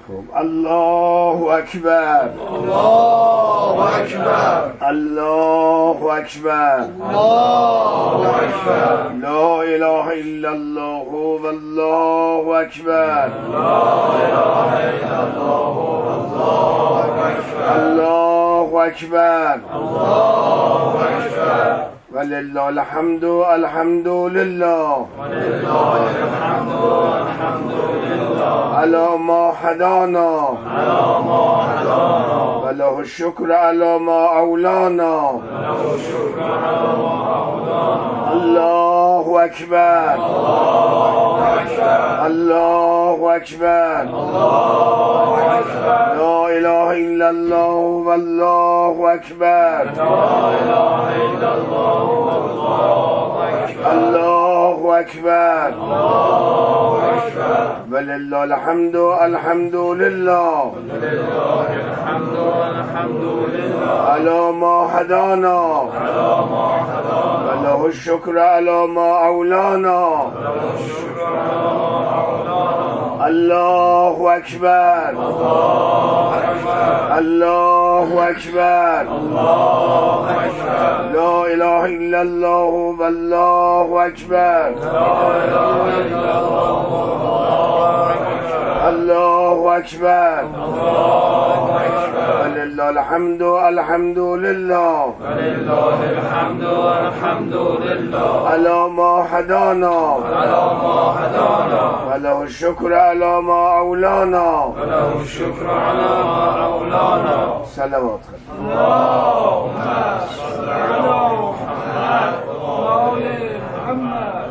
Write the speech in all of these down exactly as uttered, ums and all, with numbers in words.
الله اکبر الله اکبر الله اکبر الله اکبر لا اله الا الله والله اکبر لا اله الا الله والله اکبر الله اکبر الله اکبر ولله الحمد الحمد لله ولله الحمد الحمد لله على ما هدانا على ما هدانا وله الشكر على ما اولانا وله الشكر على ما أولانا الله اکبر الله اکبر الله اکبر الله اکبر لا اله الا الله والله اکبر لا اله الا الله والله اکبر الله اکبر الله اکبر ولله الحمد الحمد لله ولله الحمد الحمد لله على ما هدانا على ما هدانا وله الشكر على ما اولانا وله الشكر على ما أولانا الله اکبر الله اکبر الله اکبر الله اکبر لا اله الا الله والله اکبر لا اله الا الله والله اکبر الله اکبر الله اکبر ولله الحمد الحمد لله ولله الحمد الحمد لله على ما هدانا على ما هدانا وله الشكر على ما اولانا وله الشكر على ما أولانا صلوات اللهم صل على محمد وآل محمد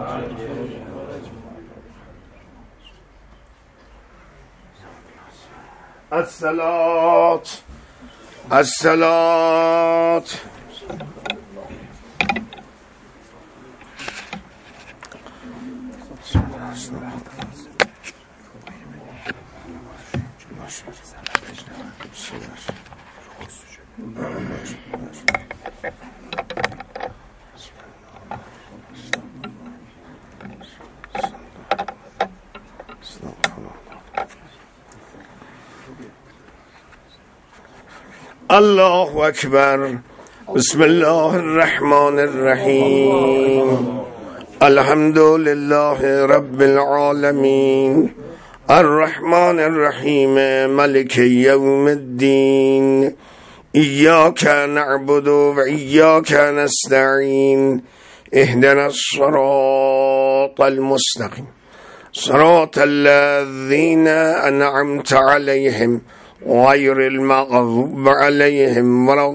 الصلاة الصلاة الله أكبر بسم الله الرحمن الرحيم الحمد لله رب العالمين الرحمن الرحيم ملك يوم الدين إياك نعبد وإياك نستعين اهدنا الصراط المستقيم صراط الذين أنعمت عليهم غير المغضوب عليهم ولا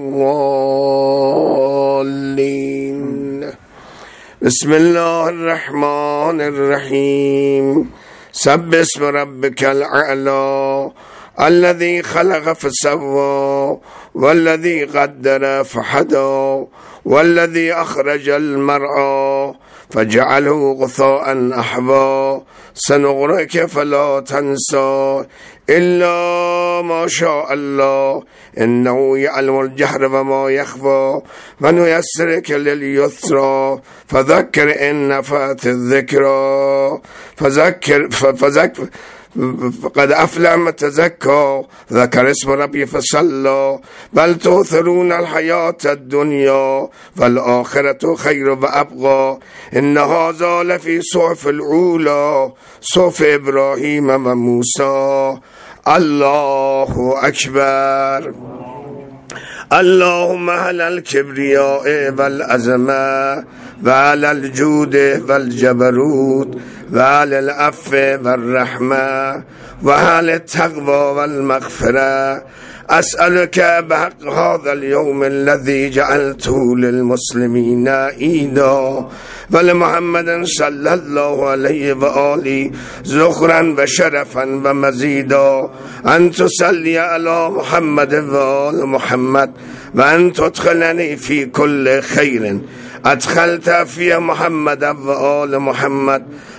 الضالين بسم الله الرحمن الرحيم سبح اسم ربك الأعلى الذي خلق فسوى والذي قدر فهدى والذي أخرج المرعى فجعله غثاء أحوى سنغرقك فلا تنسى إلا ما شاء الله إنه يعلم الجهر وما يخفى ونيسرك لليسرى فذكر إن نفعت الذكرى فذكر فذكر فقد أفلح من تزكى ذكر اسم ربي فصلى بل تؤثرون الحياة الدنيا والآخرة خير وأبقى إن هذا لفي صحف الأولى صحف إبراهيم وموسى الله أكبر اللهم على الكبرياء والعظمة وعلى الجود والجبروت وعلى العفو والرحمة وعلى التقوى والمغفرة أسألك بحق هذا اليوم الذي جعلته للمسلمين عيدا ولمحمد صلى الله عليه وآله ذخرا وشرفا ومزيدا أن تصلي على محمد وآل محمد وأن تدخلني في كل خير أدخلت في محمد وآل محمد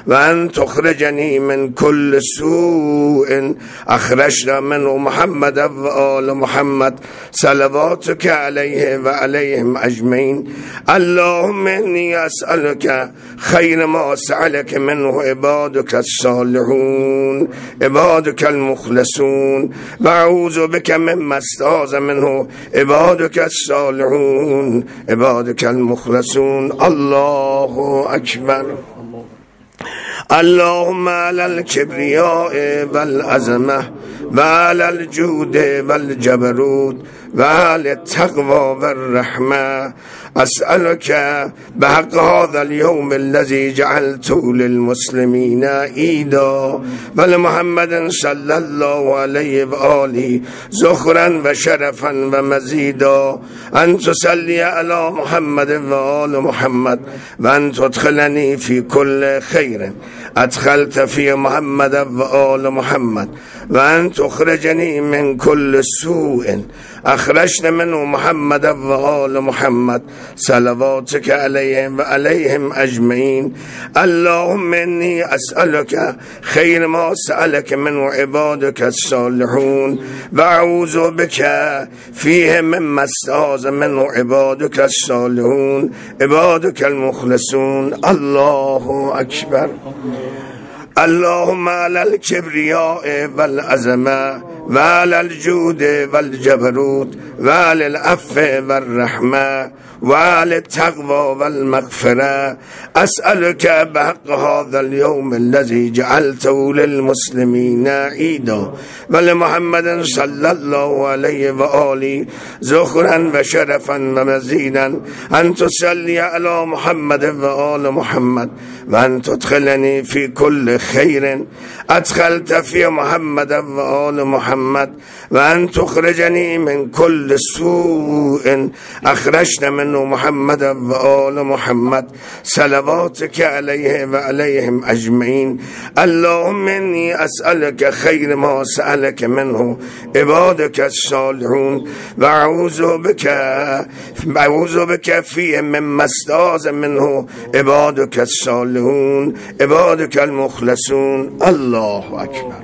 وأن تخرجني من كل سوء أخرجنا منه محمد وآل محمد صلواتك عليه وعليهم أجمعين. اللهم إني أسألك خير ما سألك منه عبادك الصالحون عبادك المخلصون، وأعوذ بك مما استعاذ منه عبادك الصالحون عبادك المخلصون. الله أكبر. اللهم على الكبرياء والعظمة وعلى الجود والجبروت وعلى التقوى والرحمة أسألك بحق هذا اليوم الذي جعلته للمسلمين عيدا ولمحمد صلى الله عليه وآله زخرا وشرفا ومزيدا أن تصلي على محمد وآل محمد، وأن تدخلني في كل خير أدخلت في محمد وآل محمد، وأن تخرجني من كل سوء أخرجت منه محمد وآل محمد صلواتك عليهم وعليهم أجمعين. اللهم إني أسألك خير ما سألك منه عبادك الصالحون، وأعوذ بك فيه مما استعاذ منه عبادك الصالحون عبادك المخلصون. الله أكبر. اللهم على الكبرياء والعظمة وعلى الجود والجبروت وعلى العفو والرحمة وعلى التقوى والمغفرة أسألك بحق هذا اليوم الذي جعلته للمسلمين عيدا ولمحمد صلى الله عليه وآله زخرا وشرفا ومزيدا أن تصلي على محمد وآل محمد، وأن تدخلني في كل خير أدخلت في محمد وآل محمد، وأن تخرجني من كل سوء أخرجت منه محمد وآل محمد صلواتك عليه وعليهم أجمعين. اللهم إني أسألك خير ما سألك منه عبادك الصالحون، وأعوذ بك أعوذ بك فيه مما استعاذ منه عبادك الصالحون عبادك المخلصون. الله أكبر.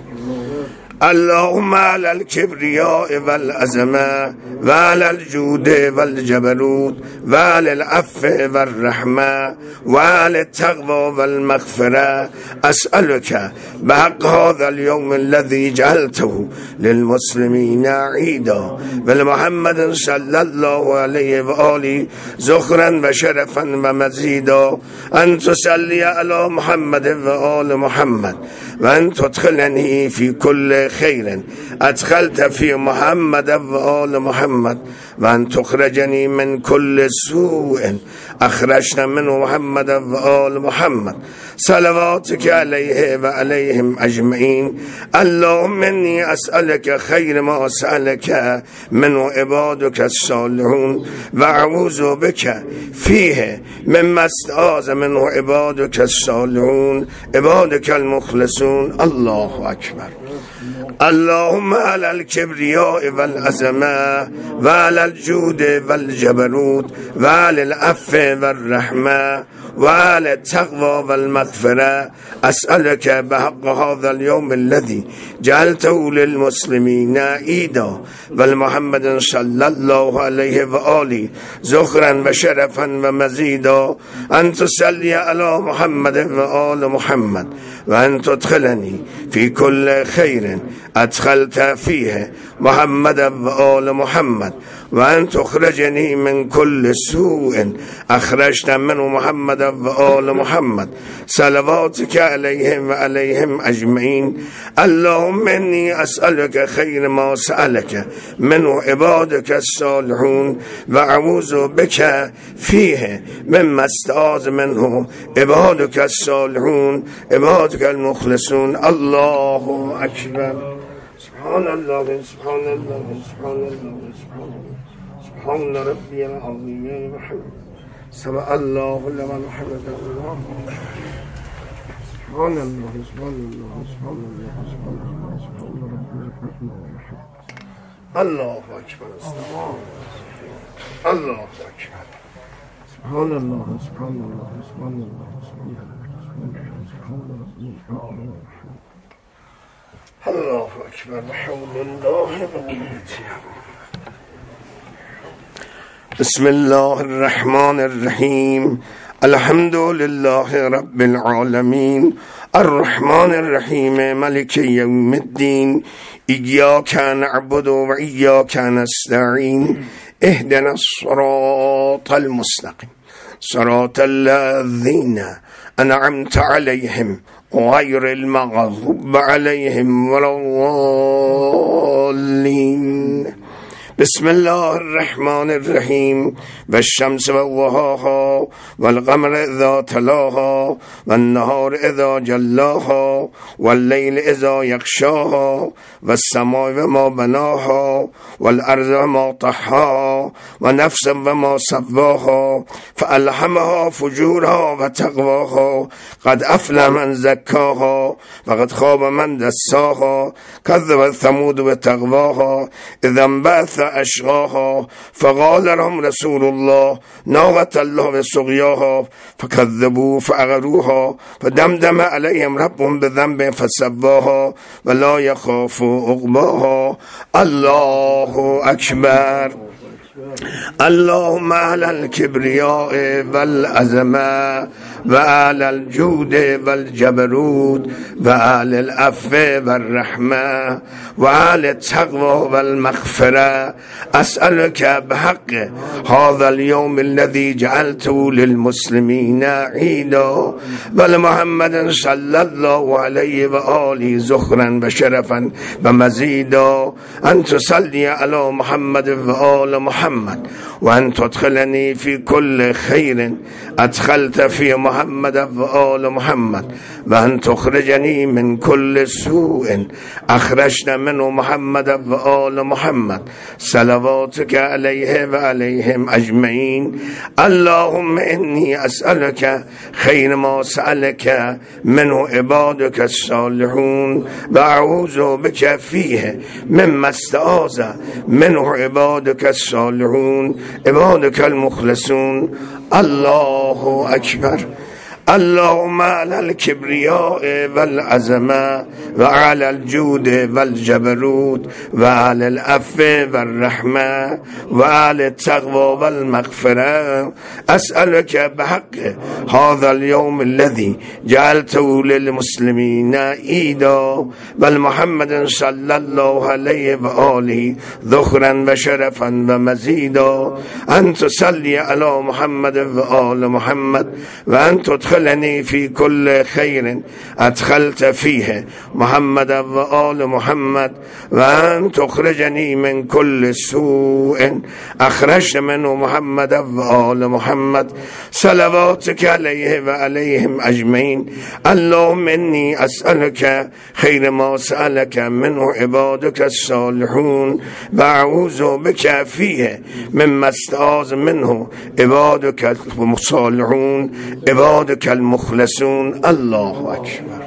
اللهم على الكبرياء والعظمة وعلى الجود والجبروت وعلى العفو والرحمة وعلى التقوى والمغفرة أسألك بحق هذا اليوم الذي جعلته للمسلمين عيدا ولمحمد صلى الله عليه وآله زخرا وشرفا ومزيدا أن تصلي على محمد وآل محمد، وأن تدخلني في كل خير أدخلت في محمد وآل محمد، وأن تخرجني من كل سوء أخرجت منه محمد وآل محمد صلواتك عليه وعليهم أجمعين. اللهم إني أسألك خير ما سألك منه عبادك الصالحون، وأعوذ بك فيه مما استعاذ منه عبادك الصالحون عبادك المخلصون. الله أكبر. اللهم على الكبرياء والعظمة وعلى الجود والجبروت وعلى العفو والرحمة وعلى التقوى والمغفرة أسألك بحق هذا اليوم الذي جعلته للمسلمين عيدا والمحمد صلى الله عليه وآله زخرا وشرفا ومزيدا أن تصلي على محمد وآل محمد، وأن تدخلني في كل خير أدخلت فيه محمد وآل محمد، وأن تخرجني من كل سوء أخرجت منه محمد وآل محمد صلواتك عليهم وعليهم أجمعين. اللهم إني أسألك خير ما سألك منه عبادك الصالحون، وأعوذ بك فيه مما استعاذ منه عبادك الصالحون عبادك المخلصون. الله أكبر. سبحان الله سبحان الله سبحان الله سبحان الله سبحان ربي العظيم وبحمده سبح الله لمن حمده. الله سبحان الله سبحان الله سبحان الله سبحان الله سبحان ربي وبحمده. الله أكبر. الله أكبر. سبحان الله سبحان الله سبحان الله سبحان الله الله أكبر حول الله وقوته. بسم الله الرحمن الرحيم. الحمد لله رب العالمين الرحمن الرحيم ملك يوم الدين إياك نعبد وإياك نستعين اهدنا الصراط المستقيم صراط الذين أنعمت عليهم غير المغضوب عليهم ولا الضالين. بسم الله الرحمن الرحيم. والشمس وضحاها والقمر إذا تلاها والنهار إذا جلاها والليل إذا يغشاها والسماء وما بناها والأرض وما طحاها ونفس وما سواها فألهمها فجورها وتقواها قد أفلح من زكاها وقد خاب من دساها كذب ثمود بتقواها إذا انبعث أشقاها فقال لهم رسول الله ناقة الله وسقياها فكذبوا فأغروها فدمدم عليهم ربهم بذنب فسواها ولا يخاف عقباها. الله أكبر. اللهم على الكبرياء والعظمة وعلى الجود والجبروت وعلى العفو والرحمة وعلى التقوى والمغفرة أسألك بحق هذا اليوم الذي جعلته للمسلمين عيدا ولمحمد صلى الله عليه وآله زخرا وشرفا ومزيدا أن تصلي على محمد وآل محمد وأن تدخلني في كل خير أدخلت في محمد وآل محمد وأن تخرجني من كل سوء أخرجت منه محمد وآل محمد صلواتك عليه وعليهم أجمعين. اللهم إني أسألك خير ما سألك منه عبادك الصالحون وأعوذ بك فيه مما استعاذ منه عبادك الصالحون عبادك المخلصون. الله أكبر. اللهم على الكبرياء والعظمة وعلى الجود والجبروت وعلى العفو والرحمة وعلى التقوى والمغفرة أسألك بحق هذا اليوم الذي جعلته للمسلمين عيدا والمحمد صلى الله عليه وآله ذخرا وشرفا ومزيدا أن تصلي على محمد وآل محمد وأن تدخل لني في كل خير أدخلت فيه محمد وآل محمد وأن تخرجني من كل سوء أخرجت منه محمد وآل محمد صلواتك عليه وعليهم أجمعين. اللهم إني أسألك خير ما سألك منه عبادك الصالحون وأعوذ بك فيه مما استعاذ منه عبادك الصالحون عبادك المخلصون. الله أكبر.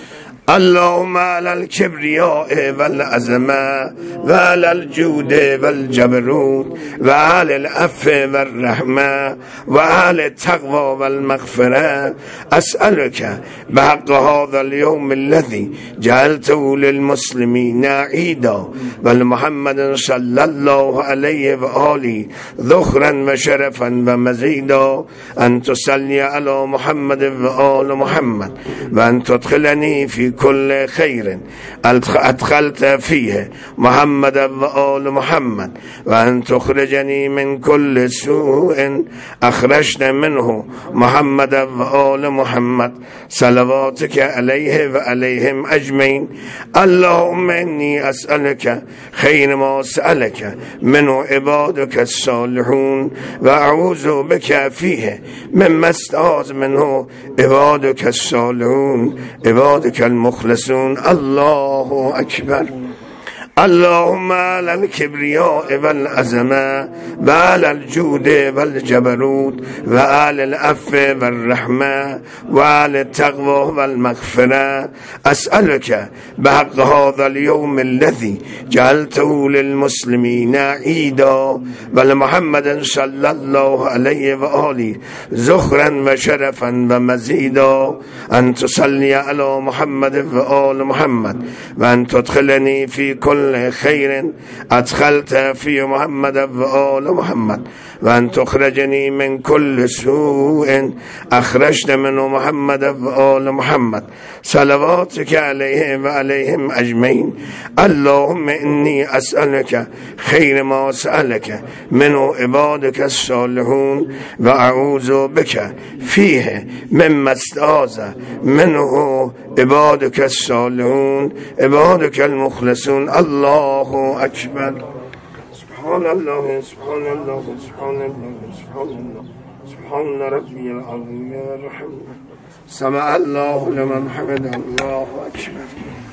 اللهم على الكبرياء والعظمة وعلى الجود والجبروت وعلى العفو والرحمة وعلى التقوى والمغفرة أسألك بحق هذا اليوم الذي جعلته للمسلمين عيدا والمحمد صلى الله عليه وآله ذخرا وشرفا ومزيدا أن تصلي على محمد وآل محمد وأن تدخلني في كل خير أدخلت فيه محمد وآل محمد وأن تخرجني من كل سوء أخرجت منه محمد وآل محمد صلواتك عليه وعليهم أجمعين. اللهم إني أسألك خير ما سألك منه عبادك الصالحون وأعوذ بك فيه مما استعاذ منه عبادك الصالحون عبادك المخلصون. الله أكبر. اللهم على الكبرياء والعظمة وعلى الجود والجبروت وعلى العفو والرحمة وعلى التقوى والمغفرة أسألك بحق هذا اليوم الذي جعلته للمسلمين عيدا ولمحمد صلى الله عليه وآله زخرا وشرفا ومزيدا أن تصلي على محمد وآل محمد وأن تدخلني في كل خير أدخلت في محمد وآل محمد وأن تخرجني من كل سوء أخرجت منه محمد وآل محمد صلواتك عليه وعليهم أجمعين. اللهم إني أسألك خير ما سألك منه عبادك الصالحون وأعوذ بك فيه مما استعاذ منه عبادك الصالحون عبادك المخلصون. الله أكبر. سبحان الله سبحان الله سبحان الله سبحان الله سبحان ربي العظيم الرحيم. سمع الله لمن حمد. الله أكبر.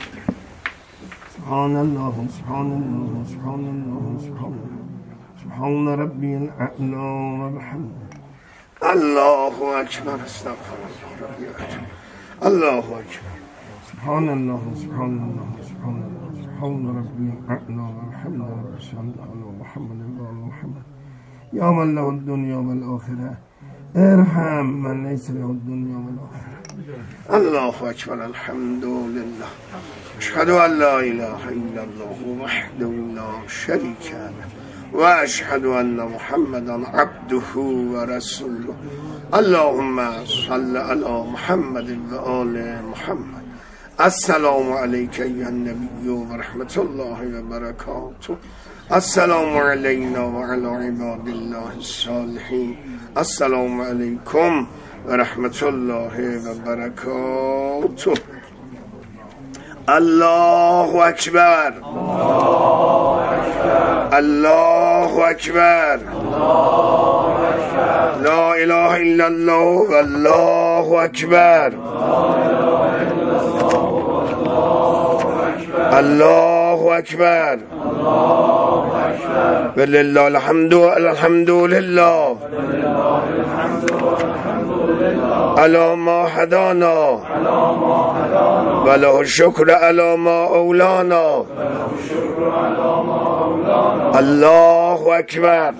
سبحان الله سبحان الله سبحان الله سبحان الله سبحان ربي الأعلى والحمد. الله أكبر. استغفر الله. الله أكبر. سبحان الله سبحان الله سبحان الله سبحان ربي الأعلى والحمد لله والصلاة على محمد وعلى محمد. يا من له الدنيا والآخرة ارحم من ليس له الدنيا والآخرة. الله أكبر. الحمد لله. أشهد أن لا إله إلا الله وحده لا شريك له وأشهد أن محمدا عبده ورسوله. اللهم صل على محمد وآل محمد. السلام عليك أيها النبي ورحمة الله وبركاته. السلام علينا وعلى عباد الله الصالحين. السلام عليكم ورحمة الله وبركاته. الله أكبر. الله أكبر. لا إله إلا الله والله أكبر. الله أكبر. ولله الحمد الحمد لله على ما هدانا وله الشكر على ما أولانا. الله أكبر.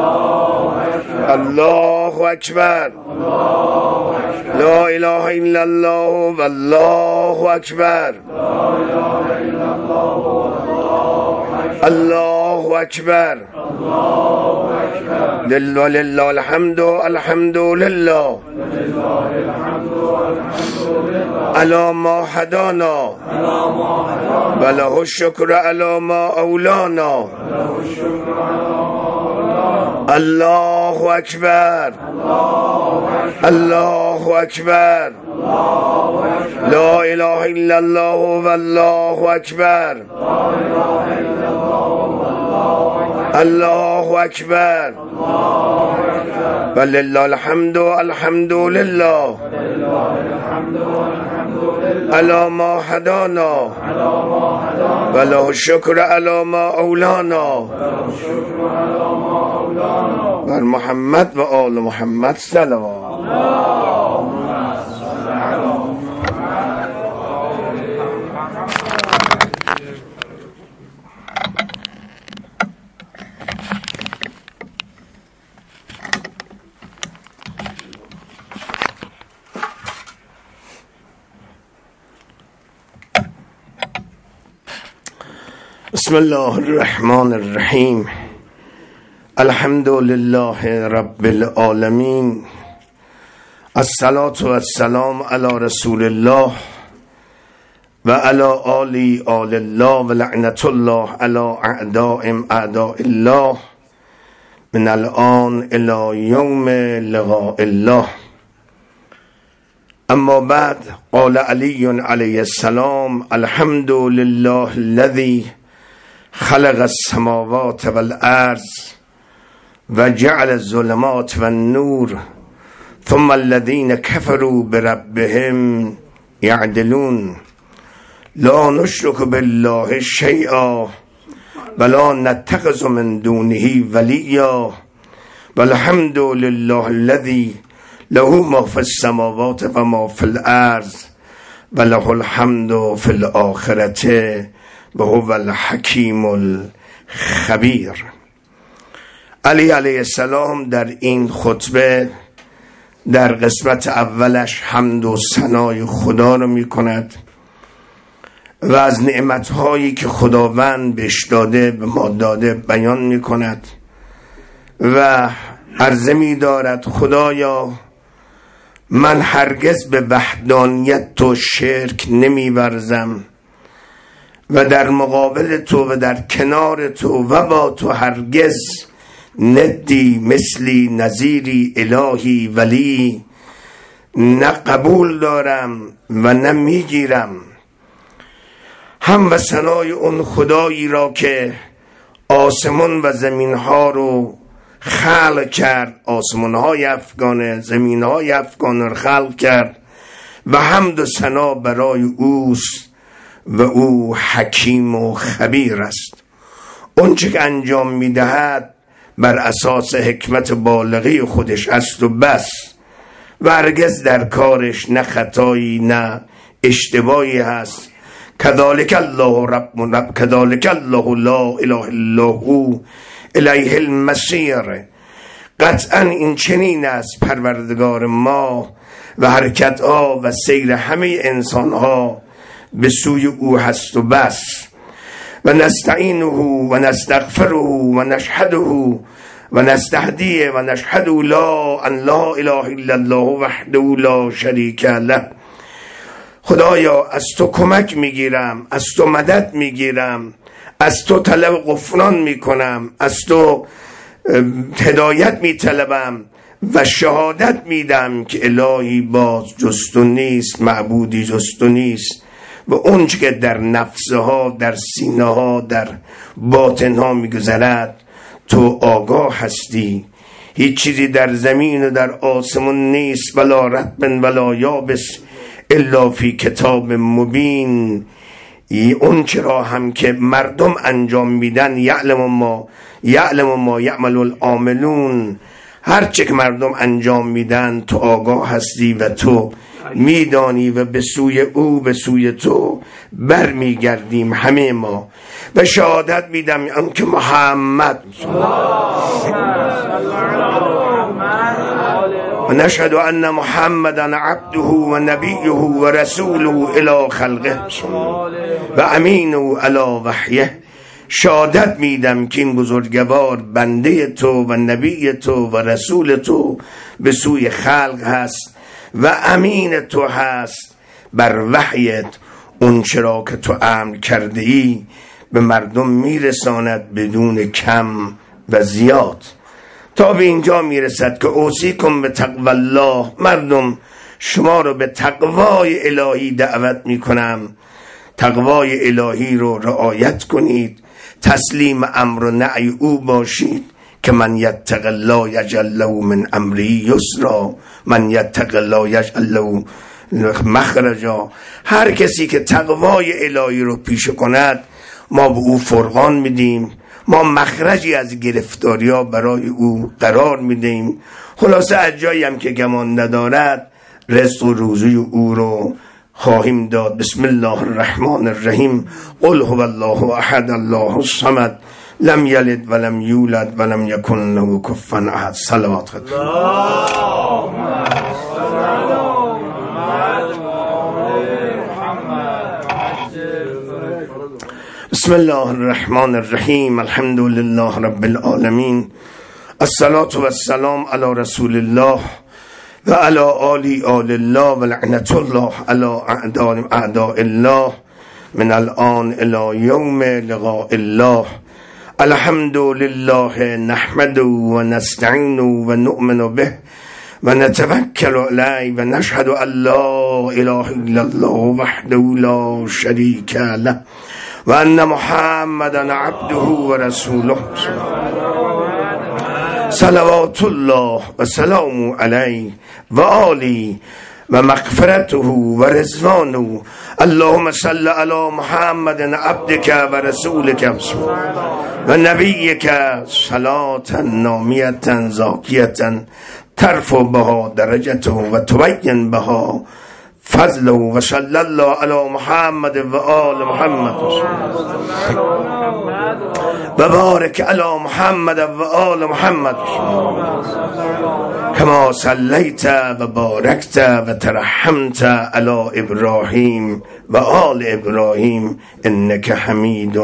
الله أكبر. لا إله إلا الله والله أكبر. الله أكبر. لله لله الحمد الحمد لله على ما هدانا وله الشكر على ما أولانا. الله أكبر. الله أكبر. لا إله إلا الله والله أكبر. الله أكبر. ولله الحمد الحمد لله على ما هدانا وله الشكر على ما أولانا. بر محمد و آل محمد صلوات. بسم الله الرحمن الرحیم. الحمد لله رب العالمین. الصلاة والسلام على رسول الله و علی آل آل الله و لعنت الله علی اعداء اعداء الله من الان الى یوم لقاء الله. اما بعد، قال علی علیه السلام: الحمد لله الذي خلق السماوات والارض و جعل الظلمات والنور ثم الذين كفروا بربهم يعدلون لا نشرك بالله شيئا ولا نتخذ من دونه ولیا والحمد لله الذي له ما في السماوات و ما في الارض و له الحمد في الاخرة و هو الحکیم الخبیر. علی علیه السلام در این خطبه در قسمت اولش حمد و ثنای خدا رو می کند و از نعمتهایی که خداوند بهش داده به ما داده بیان می کند و عرضه می دارد خدایا من هرگز به وحدانیت تو شرک نمی ورزم و در مقابل تو و در کنار تو و با تو هرگز ندی مثلی نظیری الهی ولی نه قبول دارم و نه میگیرم. هم و ثنای اون خدایی را که آسمان و زمین ها رو خلق کرد، آسمان های افغان زمین های افغان رو خلق کرد و حمد و ثنا برای اوست و او حکیم و خبیر است. اون چه که انجام میدهد بر اساس حکمت بالغی خودش است و بس و هرگز در کارش نه خطایی نه اشتباهی هست. کذالک الله رب رب کذالک الله لا اله الا هو الیه المصیر. قطعا این چنین است پروردگار ما و حرکت ها و سیر همه انسان ها به سوی او هست و بس. و نستعینه و نستغفره و نشهده و نستهدیه و نشهد لا ان لا اله الا الله وحده لا شریک له. خدایا از تو کمک میگیرم، از تو مدد میگیرم، از تو طلب غفران میکنم، از تو هدایت میطلبم و شهادت میدم که الهی باز جز تو نیست، معبودی جز تو نیست و اون چه که در نفسها، در سینه ها، در باطن ها میگذرد تو آگاه هستی. هیچ چیزی در زمین و در آسمان نیست ولا رطب ولا یابس الا فی کتاب مبین. اون چرا هم که مردم انجام میدن یعلم ما یعلم ما یعمل العاملون، هر چه که مردم انجام میدن تو آگاه هستی و تو میدانی و به سوی او به سوی تو بر میگردیم همه ما. و شهادت میدم ان که محمد و نشهد ان محمدا عبده و نبیه و رسوله الی خلقه و امینه علی وحیه. شهادت میدم که این بزرگوار بنده تو و نبی تو و رسول تو به سوی خلق هست و امین تو هست بر وحیت. اون چرا که تو امر کرده ای به مردم میرساند بدون کم و زیاد تا به اینجا میرسد که اوصیکم به تقوی الله. مردم شما رو به تقوای الهی دعوت میکنم، تقوای الهی رو رعایت کنید، تسلیم امر و نهی او باشید که من یتق الله یجعل له من امره یسرا، من یتق الله یجعل له مخرجا. هر کسی که تقوای الهی رو پیشه کند ما به او فرقان میدیم، ما مخرجی از گرفتاری ها برای او قرار میدیم. خلاصه از جایی هم که گمان ندارد رزق و روزی او رو خواهیم داد. بسم الله الرحمن الرحیم. قل هو الله احد الله الصمد لم یلد ولم یولد ولم یکن له کفوا احد. صلوات بسم الله الرحمن الرحیم. الحمد لله رب العالمین. الصلاة والسلام علی رسول الله و علی آل آل الله و لعنت الله علی اعداء اعداء الله من الان الی یوم لقاء الله. الحمد لله نحمده و نستعین و نؤمن به و نتوکل علیه و نشهد ان لا اله الا الله وحده لا شریک له و ان محمدا عبده و رسوله صلوات الله و سلام علیه و آلی و مغفرته و رضوانه. اللهم صل علی محمد عبدك و رسولك و نبیك صلاة نامیة زاکیة ترفع بها درجته و تبین بها فضله. و صلی الله علی محمد و آل محمد و بارک علی محمد و آل محمد کما صلیت و بارکت و ترحمت علی ابراهیم و آل ابراهیم انک حمید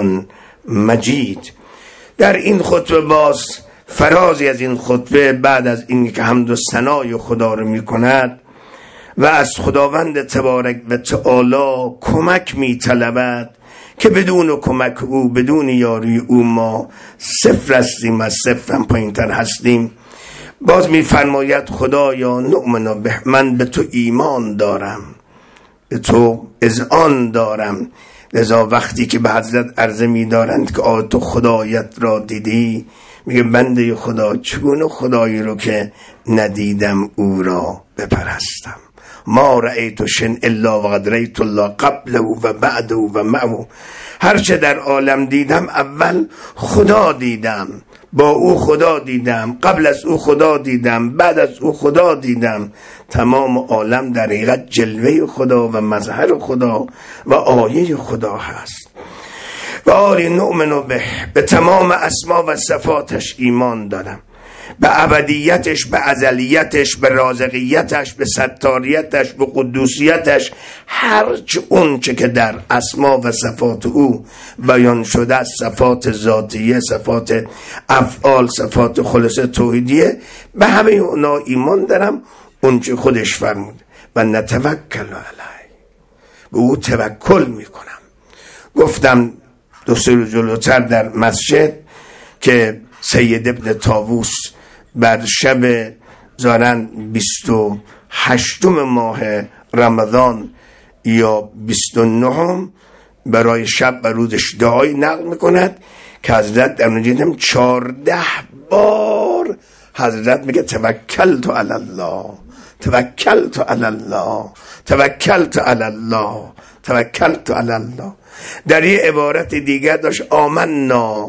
مجید. در این خطبه باز فرازی از این خطبه بعد از این که حمد و ثنای خدا رو می کند و از خداوند تبارک و تعالی کمک می طلبد که بدون کمک او، بدون یاری او ما صفر هستیم، از صفر هم پایین تر هستیم. باز می فرماید خدایا نؤمن به، من به تو ایمان دارم، به تو اذعان دارم. لذا وقتی که به حضرت عرضه می دارند که آه تو خدایت را دیدی، میگه بنده خدا چگونه خدایی رو که ندیدم او را بپرستم. ما رأیت شن الا وقد رأیت الله قبله و بعده و معه. هرچه در عالم دیدم اول خدا دیدم، با او خدا دیدم، قبل از او خدا دیدم، بعد از او خدا دیدم. تمام عالم در حقیقت جلوه خدا و مظهر خدا و آیه خدا هست. و آری نؤمن به، به تمام اسما و صفاتش ایمان دارم، به ابدیتش، به ازلیتش، به رازقیتش، به ستاریتش، به قدوسیتش، هرچه اون چه که در اسما و صفات او بیان شده است، صفات ذاتیه، صفات افعال، صفات خالصه توحیدیه، به همه اونا ایمان دارم. اون چه خودش فرمود و نتوکل علیه، به او توکل میکنم. گفتم دو سه روز جلوتر در مسجد که سید ابن طاووس بر شب زارن بیست و هشتم ماه رمضان یا بیست و نهم برای شب و روزش دعای نقل میکند که حضرت در نجیدم چارده بار حضرت میگه توکلت علی الله، توکلت علی الله، توکلت علی الله، توکلت علی الله. در یه عبارت دیگر داشت آمنا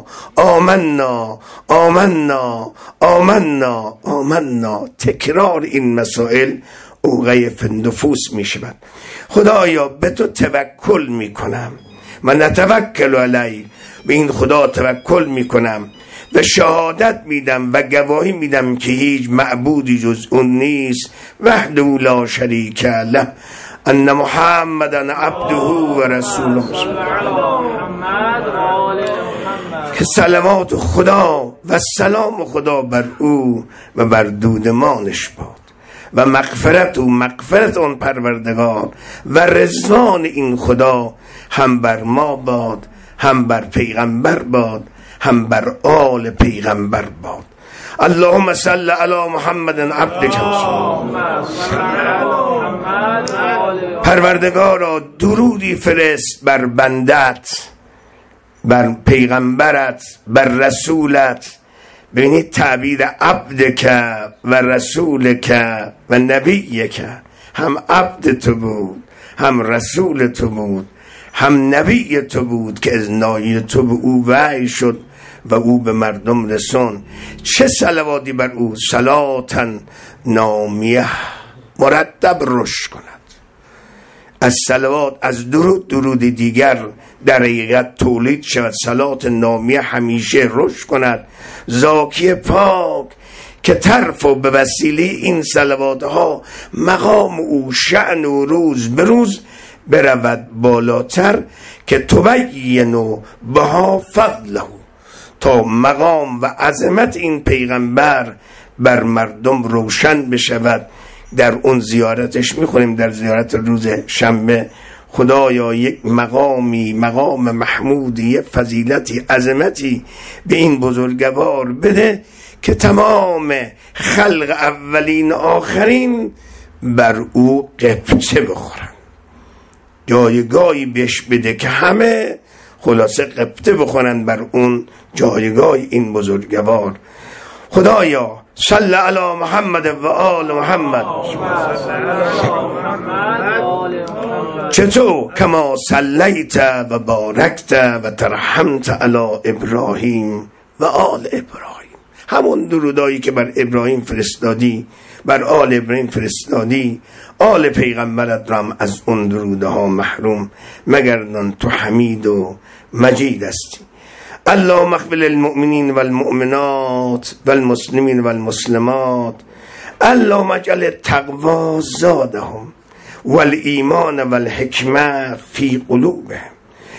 آمنا آمنا آمنا آمنا. تکرار این مسائل اوقع فندفوس می شود. خدایا به تو توکل می کنم، من نتوکل علی، به این خدا توکل می کنم و شهادت میدم و گواهی میدم که هیچ معبودی جز اون نیست، وحده لا شریک له، ان محمدًا عبده و رسوله. که صلوات خدا و سلام خدا بر او و بر دودمانش باد و مغفرت و مغفرت اون پروردگار و رضوان این خدا هم بر ما باد، هم بر پیغمبر باد، هم بر آل پیغمبر باد. اللهم صل علی محمد عبدک. پروردگارا درودی فرست بر بندت، بر پیغمبرت، بر رسولت. ببینید تعبیر عبدک و رسولک و نبیک، هم عبد تو بود، هم رسول تو بود، هم نبی تو بود که از نای تو به او وحی شد و او به مردم رسون. چه صلواتی بر او، صلاتن نامیه، مرتب رشد کند. از صلوات، از درود درود دیگر در حقیقت تولید شود، صلات نامیه همیشه رشد کند. زاکی پاک که طرف و به وسیله این صلوات ها مقام او شأن و روز به روز برود بالاتر، که تبین و بها فضله، تا مقام و عظمت این پیغمبر بر مردم روشن بشود. در اون زیارتش میخونیم در زیارت روز شنبه، خدایا یک مقامی، مقام محمودی، فضیلتی، عظمتی به این بزرگوار بده که تمام خلق اولین آخرین بر او قبطه بخورن. جایگاهی بهش بده که همه خلاصه قبطه بخورن بر اون جایگاه این بزرگوار. خدایا صل علی محمد و آل محمد. چطور کما صلیت و بارکت و ترحمت علی ابراهیم و آل ابراهیم. همون درودایی که بر ابراهیم فرستادی، بر آل ابراهیم فرستادی، آل پیغمبرت رام از اون درودها محروم مگردان، تو حمید و مجید هستی. اللهم اغفر للمؤمنین والمؤمنات والمسلمین والمسلمات. اللهم اجعل التقوى زادهم والایمان والحکمه فی قلوبهم.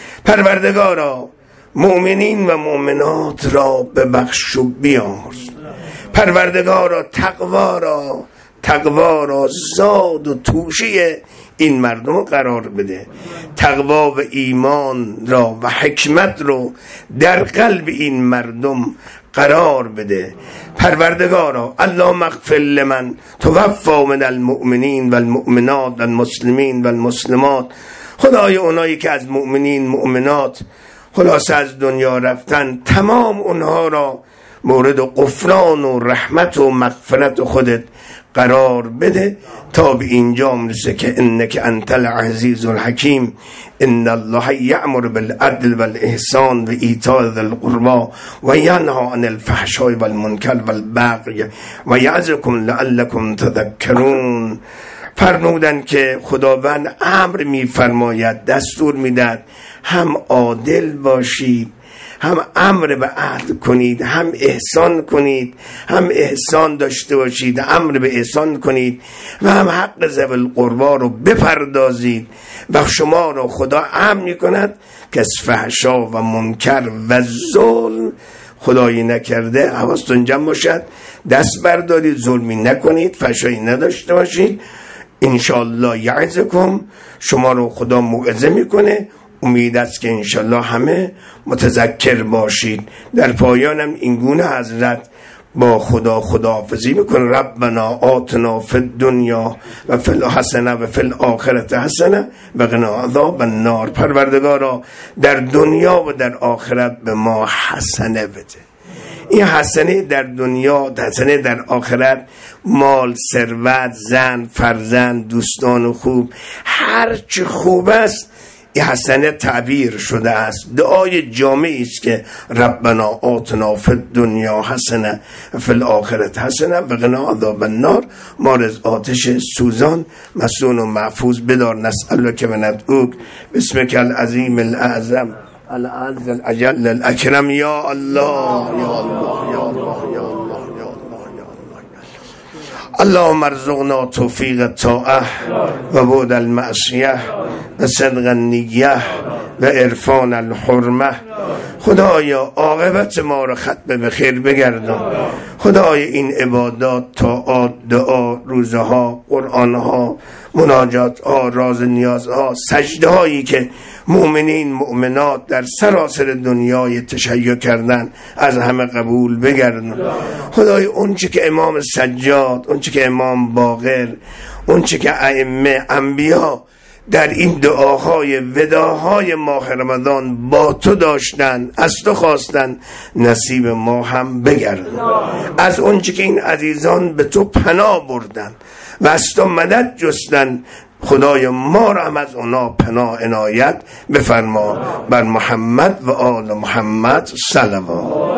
پروردگارا مؤمنین و مؤمنات را ببخش و بیامرز. پروردگارا تقوا را تقوا را زاد و توشی این مردم قرار بده. تقوا و ایمان را و حکمت رو در قلب این مردم قرار بده. پروردگارا اللهم اغفر لمن توفی من المؤمنین والمؤمنات والمسلمین والمسلمات. خدای اونایی که از مؤمنین مؤمنات خلاص از دنیا رفتن، تمام اونها را مورد غفران و رحمت و مغفرت خودت قرار بده تا به اینجا میرسه که انک انت العزیز الحکیم. ان الله یأمر بالعدل والاحسان و ایتاء ذی القربى و ینهی عن الفحشاء والمنکر والبغی و یعظکم لعلکم تذکرون. فرمودن که خداوند امر میفرماید، دستور میداد هم عادل باشید، هم امر به عدل کنید، هم احسان کنید، هم احسان داشته باشید، امر به احسان کنید و هم حق ذوی القربی رو بپردازید. و شما رو خدا امر میکند که از فحشا و منکر و ظلم خدایی نکرده حواستون جمع باشد، دست بردارید، ظلمی نکنید، فحشایی نداشته باشید. انشاءالله یعظکم، شما رو خدا موعظه میکنه. امید است که انشالله همه متذکر باشید. در پایانم اینگونه حضرت با خدا خداحافظی میکنه. ربنا آتنا فی الدنیا و فی الحسنه و فی الاخرة حسنه و قنا عذاب النار. پروردگارا در دنیا و در آخرت به ما حسنه بده. این حسنه در دنیا، حسنه در آخرت، مال، ثروت، زن، فرزند، دوستان خوب، هر چی خوب است این حسنه تعبیر شده است. دعای جامعی است که ربنا آتنا فی الدنیا حسنه فی الاخرة حسنه و قنا عذاب النار. ما را از آتش سوزان مسون و محفوظ بدار. نسألک و ندعوک باسمک العظیم الاعظم العز الاجل الاکرم. یا الله یا الله یا الله یا الله یا الله یا الله. اللهم ارزقنا توفیق طاعه و بعد المعصیه و صدق النیه و عرفان الحرمه. خدایا عاقبت ما رو ختم به خیر بگردان. خدای این عبادات، طاعات، دعا، روزه ها، قرآن ها، مناجات ها، راز نیاز ها، سجده هایی که مؤمنین مؤمنات در سراسر دنیای تشیع کردن از همه قبول بگردن. خدای اون چی که امام سجاد، اون چی که امام باقر، اون چی که ائمه انبیا در این دعاهای وداهای ماه رمضان با تو داشتن، از تو خواستن، نصیب ما هم بگردن. از اون چی که این عزیزان به تو پناه بردن و از تو مدد جستن، خدای ما را هم از اونا پناه عنایت بفرما. بر محمد و آل محمد صلوات.